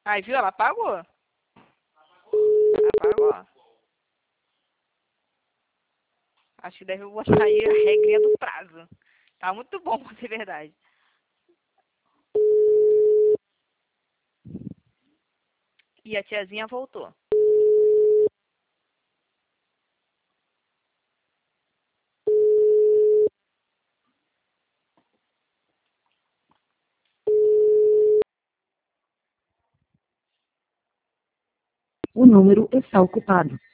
Aí, viu? Ela apagou. Apagou. Acho que deve botar aí a regrinha do prazo. Tá muito bom pra ser verdade. E a tiazinha voltou. O número está ocupado.